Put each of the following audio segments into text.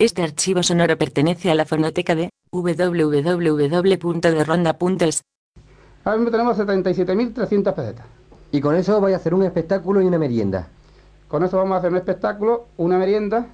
Este archivo sonoro pertenece a la fonoteca de www.derronda.es. Ahora mismo tenemos 77.300 pesetas. Y con eso vais a hacer un espectáculo y una merienda. Con eso vamos a hacer un espectáculo, una merienda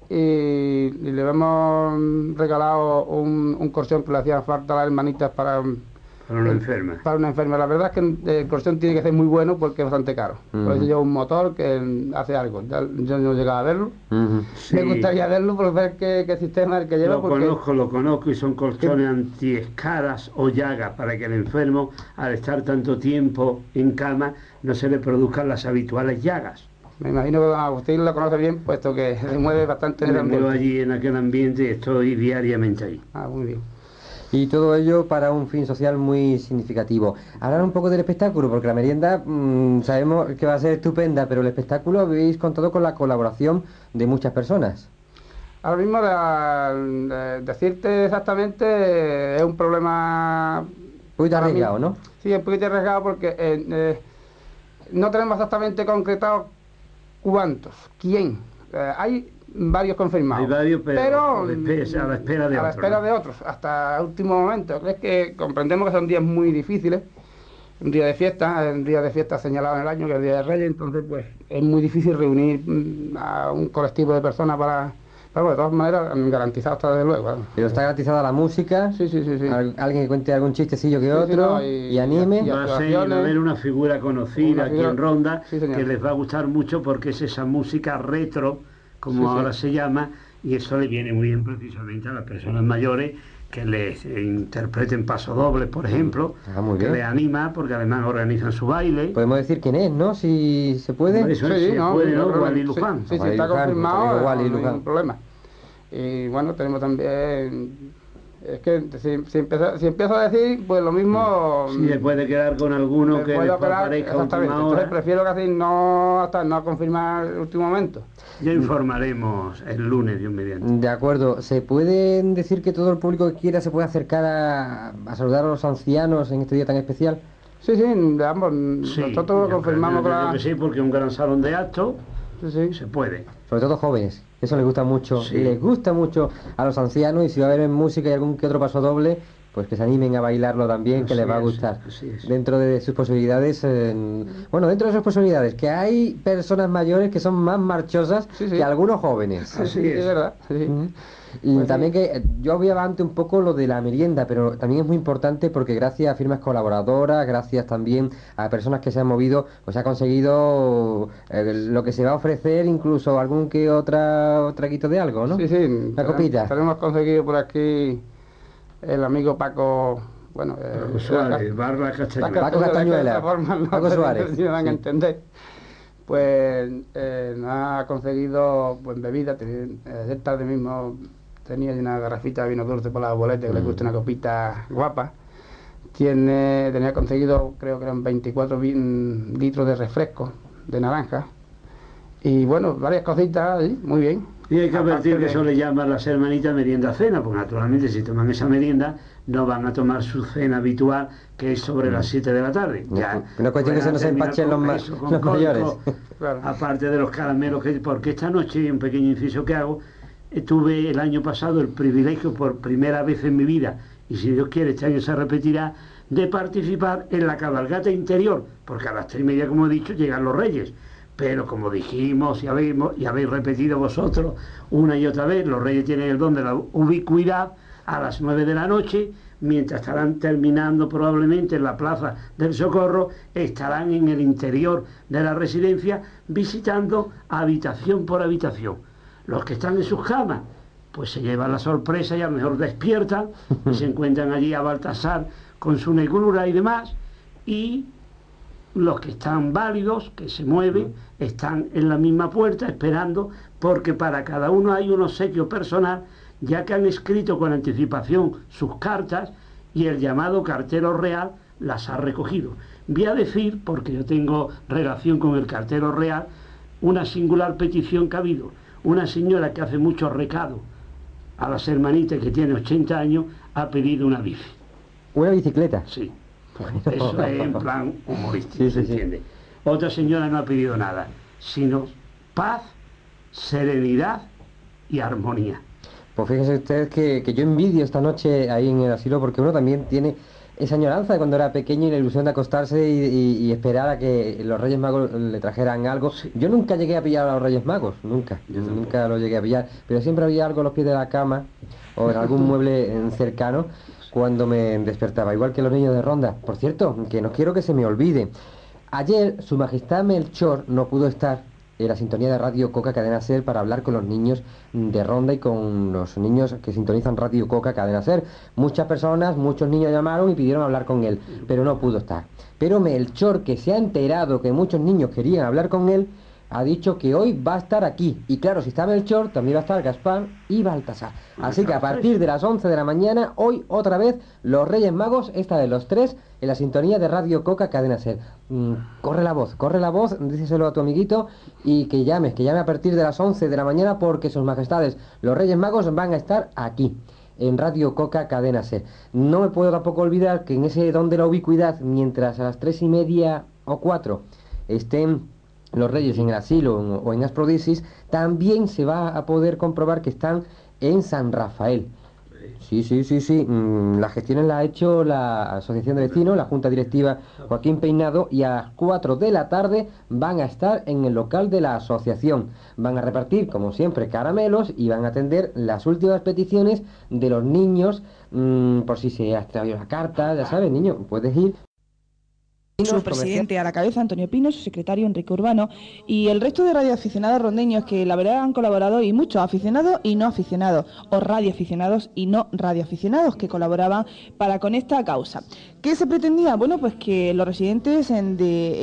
y le hemos regalado un colchón que le hacía falta a las hermanitas para una enferma. Para una enferma. La verdad es que el colchón tiene que ser muy bueno porque es bastante caro. Por eso lleva un motor que hace algo. Yo no he llegado a verlo. Sí. Me gustaría verlo por ver qué sistema es el que lleva. Lo conozco y son colchones antiescaras o llagas para que el enfermo, al estar tanto tiempo en cama, no se le produzcan las habituales llagas. Me imagino que Agustín lo conoce bien, puesto que se mueve bastante en el ambiente. Me muevo allí en aquel ambiente y estoy diariamente ahí. Ah, muy bien. Y todo ello para un fin social muy significativo. Hablar un poco del espectáculo, porque la merienda sabemos que va a ser estupenda, pero el espectáculo habéis contado con la colaboración de muchas personas. Ahora mismo, decirte exactamente, es un problema... Un poquito arriesgado, ¿no? Sí, un poquito arriesgado porque no tenemos exactamente concretado cuántos, quién. Hay varios confirmados. Hay varios, pero a la espera de otros. A la espera de otros, hasta el último momento. Es que comprendemos que son días muy difíciles. Un día de fiesta señalado en el año, que es el Día de Reyes, entonces pues es muy difícil reunir a un colectivo de personas para bueno, de todas maneras, garantizado está desde luego. Pero está garantizada la música. Sí. Alguien que cuente algún chistecillo que otro y anime. Va a haber una figura conocida aquí en Ronda que les va a gustar mucho porque es esa música retro, como ahora se llama, y eso le viene muy bien precisamente a las personas mayores que les interpreten pasodobles, por ejemplo, que les anima, porque además organizan su baile. Podemos decir quién es, ¿no? Si se puede. Eso se puede, ¿no? Wally Luján. Sí, está confirmado, no hay ningún problema. Y bueno, tenemos también... Es que si empiezo a decir, pues lo mismo... Sí, le puede quedar con alguno que les parezca última hora. Entonces prefiero casi no confirmar el último momento. Ya informaremos el lunes, Dios mediante. De acuerdo. ¿Se puede decir que todo el público que quiera se puede acercar a saludar a los ancianos en este día tan especial? Sí, ambos. Nosotros lo confirmamos con la... Sí, porque un gran salón de actos se puede. Sobre todo jóvenes. Eso les gusta mucho. Les gusta mucho a los ancianos, y si va a haber música y algún que otro paso doble, pues que se animen a bailarlo también, que les va a gustar. Dentro de sus posibilidades, dentro de sus posibilidades, que hay personas mayores que son más marchosas que algunos jóvenes. Así es verdad. Y pues también que yo obviaba antes un poco lo de la merienda, pero también es muy importante porque gracias a firmas colaboradoras, gracias también a personas que se han movido, pues se ha conseguido lo que se va a ofrecer, incluso algún que otro traguito de algo, ¿no? Sí. Una copita. Tenemos conseguido por aquí el amigo Paco... Bueno, Paco Suárez, Barba Castañuela. Paco Castañuela. Paco Suárez. Si me van a entender. Pues nos ha conseguido bebidas. Ayer tarde mismo tenía una garrafita de vino dulce por las boletas, que le gusta una copita guapa. Tenía conseguido, creo que eran 24 litros de refresco de naranja. Y bueno, varias cositas, muy bien. Y hay que advertir que eso le llaman las hermanitas merienda cena, porque naturalmente si toman esa merienda no van a tomar su cena habitual, que es sobre las 7 de la tarde. Ya no cuestión que se nos empachen los mayores. Claro. Aparte de los caramelos, porque esta noche, un pequeño inciso que hago, tuve el año pasado el privilegio por primera vez en mi vida, y si Dios quiere este año se repetirá, de participar en la cabalgata interior, porque a las 3:30, como he dicho, llegan los Reyes. Pero como dijimos y habéis repetido vosotros una y otra vez, los Reyes tienen el don de la ubicuidad. A las 9 de la noche, mientras estarán terminando probablemente en la Plaza del Socorro, estarán en el interior de la residencia visitando habitación por habitación. Los que están en sus camas, pues se llevan la sorpresa y a lo mejor despiertan y se encuentran allí a Baltasar con su negrura y demás, y los que están válidos, que se mueven, están en la misma puerta esperando, porque para cada uno hay un obsequio personal, ya que han escrito con anticipación sus cartas y el llamado cartero real las ha recogido. Voy a decir, porque yo tengo relación con el cartero real, una singular petición que ha habido. Una señora que hace mucho recado a las hermanitas, que tiene 80 años, ha pedido una bici. ¿Una bicicleta? Sí. Eso es en plan humorístico, ¿se entiende? Otra señora no ha pedido nada, sino paz, serenidad y armonía. Pues fíjese usted que yo envidio esta noche ahí en el asilo, porque uno también tiene esa añoranza de cuando era pequeño y la ilusión de acostarse y esperar a que los Reyes Magos le trajeran algo. Yo nunca llegué a pillar a los Reyes Magos, nunca lo llegué a pillar, pero siempre había algo a los pies de la cama o en algún mueble cercano cuando me despertaba, igual que los niños de Ronda. Por cierto, que no quiero que se me olvide, ayer Su Majestad Melchor no pudo estar en la sintonía de Radio Coca Cadena Ser para hablar con los niños de Ronda y con los niños que sintonizan Radio Coca Cadena Ser. Muchas personas, muchos niños llamaron y pidieron hablar con él, pero no pudo estar. Pero Melchor, que se ha enterado que muchos niños querían hablar con él, ha dicho que hoy va a estar aquí. Y claro, si está Melchor, también va a estar Gaspar y Baltasar. Así que a partir de las 11 de la mañana, hoy otra vez, los Reyes Magos, esta de los tres, en la sintonía de Radio Coca Cadena Ser. Corre la voz, díselo a tu amiguito y que llame a partir de las 11 de la mañana porque sus majestades, los Reyes Magos, van a estar aquí en Radio Coca Cadena Ser. No me puedo tampoco olvidar que en ese don de la ubicuidad, mientras a las 3:30 o 4 estén los Reyes en el asilo o en Asprodisis, también se va a poder comprobar que están en San Rafael. Sí. Las gestiones las ha hecho la Asociación de Vecinos, la Junta Directiva Joaquín Peinado, y a las 4 de la tarde van a estar en el local de la asociación. Van a repartir, como siempre, caramelos y van a atender las últimas peticiones de los niños, por si se ha extraviado la carta, ya sabes, niño, puedes ir. Su presidente a la cabeza, Antonio Pino, su secretario, Enrique Urbano, y el resto de radioaficionados rondeños que la verdad han colaborado, y muchos aficionados y no aficionados, o radioaficionados y no radioaficionados que colaboraban para con esta causa. ¿Qué se pretendía? Bueno, pues que los residentes de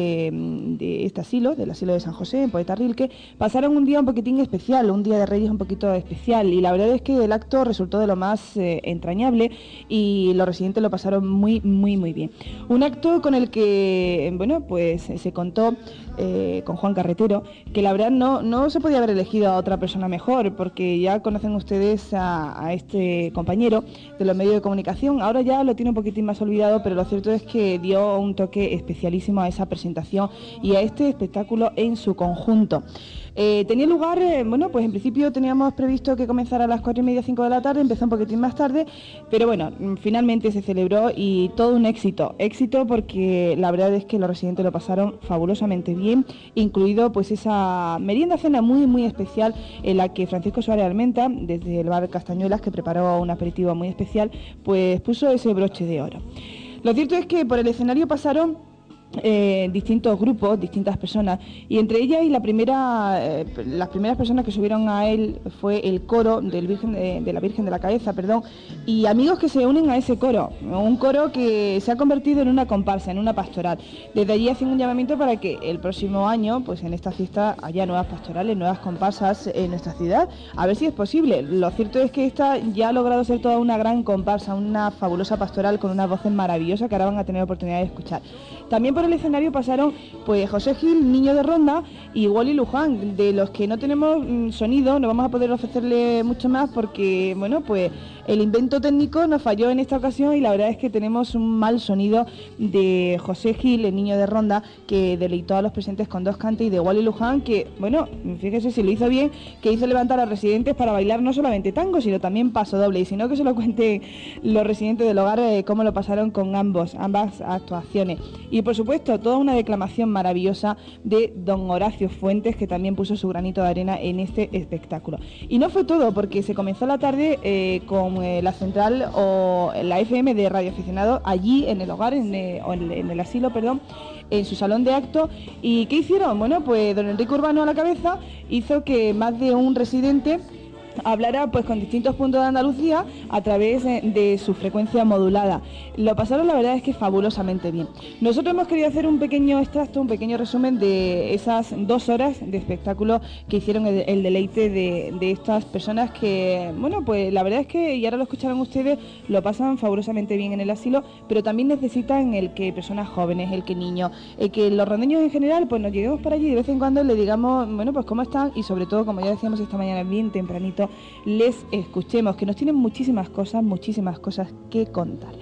este asilo, del asilo de San José, en Poeta Rilke, pasaron un día un poquitín especial, un día de Reyes un poquito especial, y la verdad es que el acto resultó de lo más entrañable y los residentes lo pasaron muy bien. Un acto con el que, bueno, pues se contó con Juan Carretero, que la verdad no se podía haber elegido a otra persona mejor, porque ya conocen ustedes a este compañero de los medios de comunicación. Ahora ya lo tiene un poquitín más olvidado, pero lo cierto es que dio un toque especialísimo a esa presentación y a este espectáculo en su conjunto. Tenía lugar, bueno, pues en principio teníamos previsto que comenzara a las 4:30, 5 de la tarde, empezó un poquitín más tarde, pero bueno, finalmente se celebró y todo un éxito porque la verdad es que los residentes lo pasaron fabulosamente bien, incluido pues esa merienda cena muy especial en la que Francisco Suárez Almenta, desde el bar Castañuelas, que preparó un aperitivo muy especial, pues puso ese broche de oro. Lo cierto es que por el escenario pasaron distintos grupos, distintas personas, y entre ellas las primeras personas que subieron a él fue el coro de la Virgen de la Cabeza, y amigos que se unen a ese coro, un coro que se ha convertido en una comparsa, en una pastoral. Desde allí hacen un llamamiento para que el próximo año, pues en esta fiesta, haya nuevas pastorales, nuevas comparsas en nuestra ciudad, a ver si es posible. Lo cierto es que esta ya ha logrado ser toda una gran comparsa, una fabulosa pastoral con unas voces maravillosas que ahora van a tener oportunidad de escuchar. También por el escenario pasaron pues José Gil, Niño de Ronda, y Wally Luján, de los que no tenemos sonido, no vamos a poder ofrecerle mucho más porque, bueno, pues el invento técnico nos falló en esta ocasión y la verdad es que tenemos un mal sonido de José Gil, el Niño de Ronda, que deleitó a los presentes con dos cantes, y de Wally Luján, que, bueno, fíjese si lo hizo bien, que hizo levantar a los residentes para bailar no solamente tango, sino también paso doble, y si no, que se lo cuenten los residentes del hogar cómo lo pasaron con ambas actuaciones. Y por supuesto, toda una declamación maravillosa de don Horacio Fuentes, que también puso su granito de arena en este espectáculo. Y no fue todo, porque se comenzó la tarde con la central o la FM de Radio Aficionado allí en el hogar, en el asilo, en su salón de actos. ¿Y qué hicieron? Bueno, pues don Enrique Urbano a la cabeza hizo que más de un residente hablará pues con distintos puntos de Andalucía a través de su frecuencia modulada. Lo pasaron, la verdad es que fabulosamente bien. Nosotros hemos querido hacer un pequeño extracto, un pequeño resumen de esas 2 horas de espectáculo que hicieron el deleite de estas personas que, bueno, pues la verdad es que, y ahora lo escucharon ustedes, lo pasan fabulosamente bien en el asilo, pero también necesitan el que personas jóvenes, el que niños, el que los rondeños en general, pues nos lleguemos para allí y de vez en cuando le digamos, bueno, pues cómo están, y sobre todo, como ya decíamos esta mañana bien tempranito, les escuchemos, que nos tienen muchísimas cosas que contar.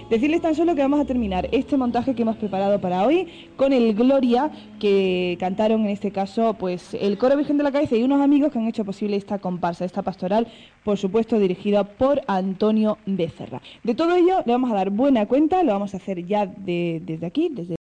Decirles tan solo que vamos a terminar este montaje que hemos preparado para hoy con el Gloria, que cantaron en este caso pues el Coro Virgen de la Cabeza y unos amigos que han hecho posible esta comparsa, esta pastoral, por supuesto dirigida por Antonio Becerra. De todo ello le vamos a dar buena cuenta, lo vamos a hacer ya desde aquí, desde...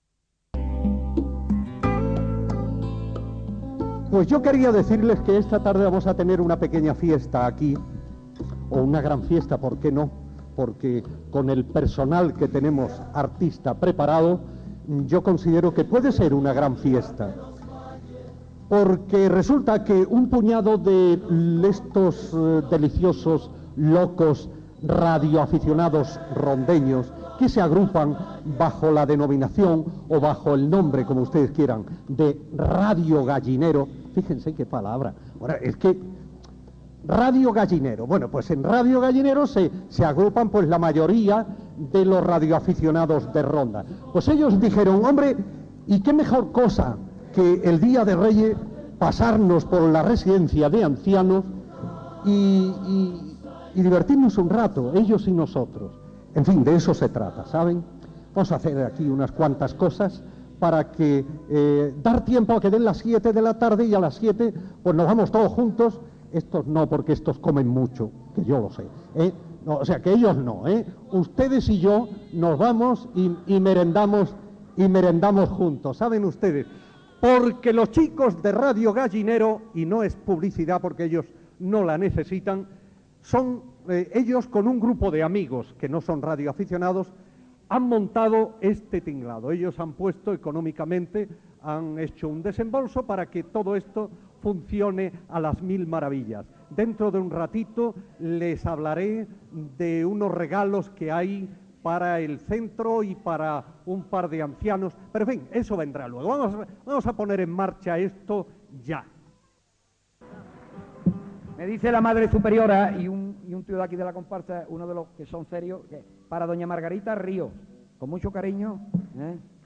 Pues yo quería decirles que esta tarde vamos a tener una pequeña fiesta aquí, o una gran fiesta, ¿por qué no? Porque con el personal que tenemos artista preparado, yo considero que puede ser una gran fiesta. Porque resulta que un puñado de estos deliciosos, locos, radioaficionados rondeños, que se agrupan bajo la denominación o bajo el nombre, como ustedes quieran, de Radio Gallinero. Fíjense qué palabra. Ahora, es que Radio Gallinero. Bueno, pues en Radio Gallinero se agrupan pues la mayoría de los radioaficionados de Ronda. Pues ellos dijeron, hombre, ¿y qué mejor cosa que el Día de Reyes pasarnos por la residencia de ancianos y divertirnos un rato, ellos y nosotros? En fin, de eso se trata, ¿saben? Vamos a hacer aquí unas cuantas cosas para que dar tiempo a que den las 7 de la tarde y a las 7 pues nos vamos todos juntos. Estos no, porque estos comen mucho, que yo lo sé, ¿eh? No, o sea, que ellos no, ¿eh? Ustedes y yo nos vamos y merendamos juntos, ¿saben ustedes? Porque los chicos de Radio Gallinero, y no es publicidad porque ellos no la necesitan, son ellos con un grupo de amigos que no son radioaficionados, han montado este tinglado. Ellos han puesto económicamente, han hecho un desembolso para que todo esto funcione a las mil maravillas. Dentro de un ratito les hablaré de unos regalos que hay para el centro y para un par de ancianos, pero en fin, eso vendrá luego. Vamos a poner en marcha esto ya. Me dice la Madre Superiora y un tío de aquí de la comparsa, uno de los que son serios, que para doña Margarita Ríos, con mucho cariño,